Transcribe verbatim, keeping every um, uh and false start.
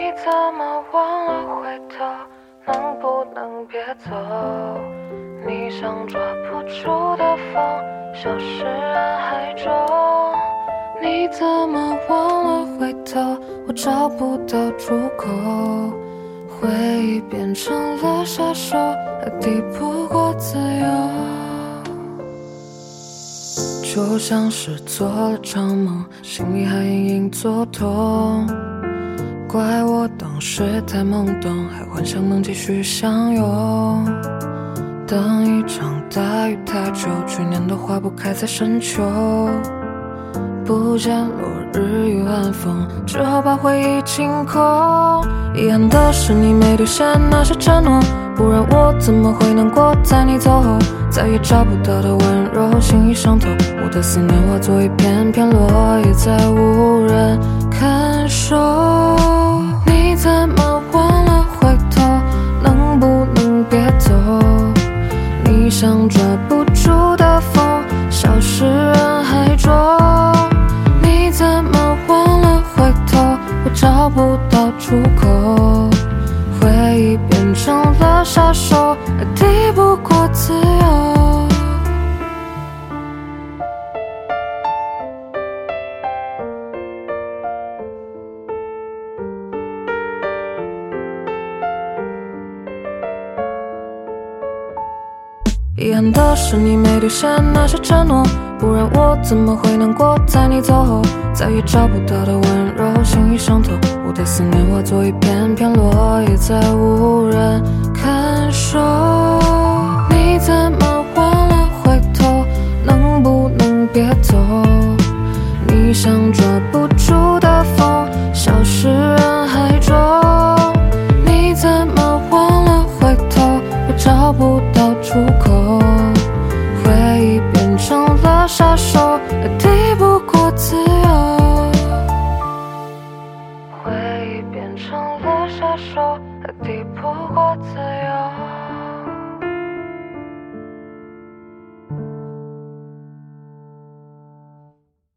怎么忘了回头？能不能别走？你像抓不住的风，消失人海中。你怎么忘了回头？我找不到出口，回忆变成了杀手，还抵不过自由。就像是做了场梦，心里还隐隐作痛。怪我当时太懵懂，还幻想能继续相拥。等一场大雨太久，去年的花不开在深秋。不见落日与晚风，只好把回忆清空。遗憾的是你没兑现那些承诺，不然我怎么会难过？在你走后，再也找不到的温柔，心已伤透。我的思念化作一片片落叶，再无人看守。你怎么忘了回头？能不能别走？你像抓不住的风，消失人海中。你怎么忘了回头？我找不到出口，回忆变成了杀手，还抵不过自由。遗憾的是你没兑现那些承诺，不然我怎么会难过？在你走后，再也找不到的温柔，心已伤透。我的思念化作一片片落叶，再无人看守。你怎么忘了回头？能不能别走？你像抓不住的风，消失人海中。你怎么忘了回头？我找不到出口，回忆变成了杀手，还抵不过自由。